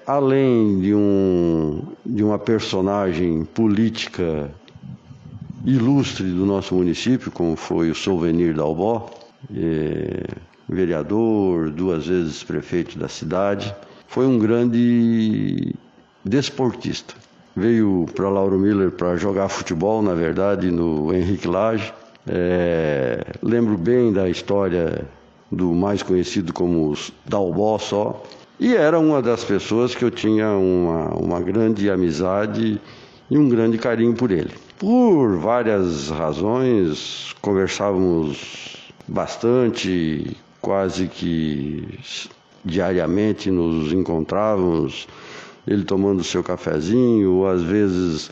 além de uma personagem política ilustre do nosso município, como foi o Souvenir Dalbó, vereador, 2 vezes prefeito da cidade, foi um grande desportista. Veio para Lauro Miller para jogar futebol, na verdade, no Henrique Lage. Lembro bem da história do mais conhecido como Dalbó só. E era uma das pessoas que eu tinha uma grande amizade e um grande carinho por ele. Por várias razões, conversávamos bastante, quase que diariamente nos encontrávamos, ele tomando seu cafezinho, ou às vezes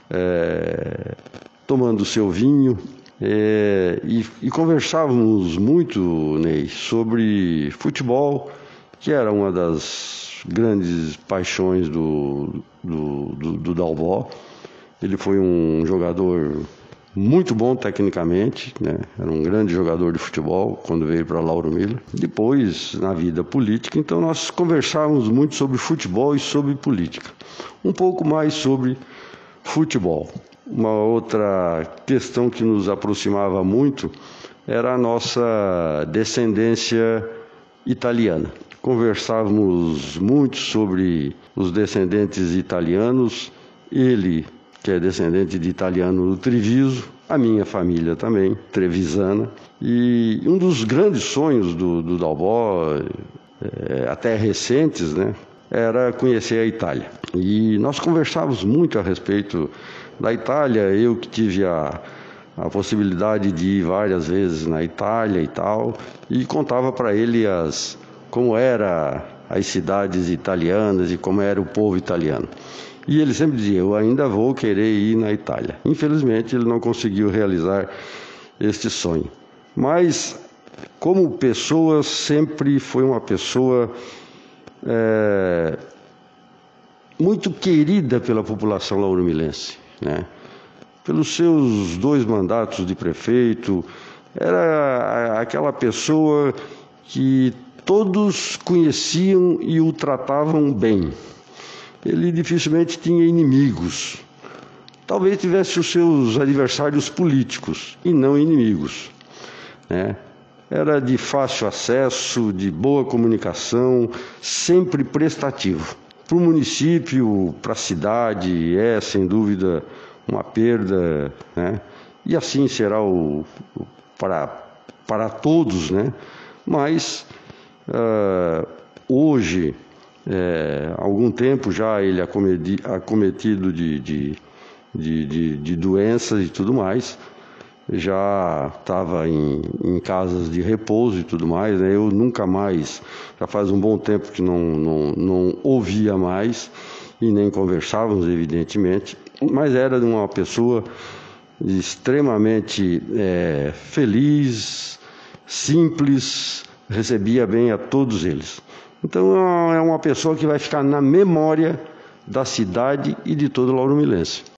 tomando seu vinho, e conversávamos muito, Ney, sobre futebol, que era uma das grandes paixões do Dalbó. Ele foi um jogador muito bom tecnicamente, né? Era um grande jogador de futebol quando veio para Lauro Miller. Depois, na vida política, então nós conversávamos muito sobre futebol e sobre política. Um pouco mais sobre futebol. Uma outra questão que nos aproximava muito era a nossa descendência italiana. Conversávamos muito sobre os descendentes italianos, ele que é descendente de italiano do Treviso, a minha família também, trevisana. E um dos grandes sonhos do Dalbó, até recentes, né, era conhecer a Itália. E nós conversávamos muito a respeito da Itália, eu que tive a possibilidade de ir várias vezes na Itália e tal, e contava para ele como eram as cidades italianas e como era o povo italiano. E ele sempre dizia, eu ainda vou querer ir na Itália. Infelizmente, ele não conseguiu realizar este sonho. Mas, como pessoa, sempre foi uma pessoa muito querida pela população lauromilense, né? Pelos seus 2 mandatos de prefeito, era aquela pessoa que todos conheciam e o tratavam bem. Ele dificilmente tinha inimigos. Talvez tivesse os seus adversários políticos e não inimigos, né? Era de fácil acesso, de boa comunicação, sempre prestativo. Para o município, para a cidade, sem dúvida uma perda, né? E assim será para todos, né? Mas hoje, há algum tempo já ele acometido de doenças e tudo mais, já estava em casas de repouso e tudo mais, né? Eu nunca mais, já faz um bom tempo que não ouvia mais e nem conversávamos, evidentemente, mas era uma pessoa extremamente feliz, simples, recebia bem a todos eles. Então é uma pessoa que vai ficar na memória da cidade e de todo lauromilense.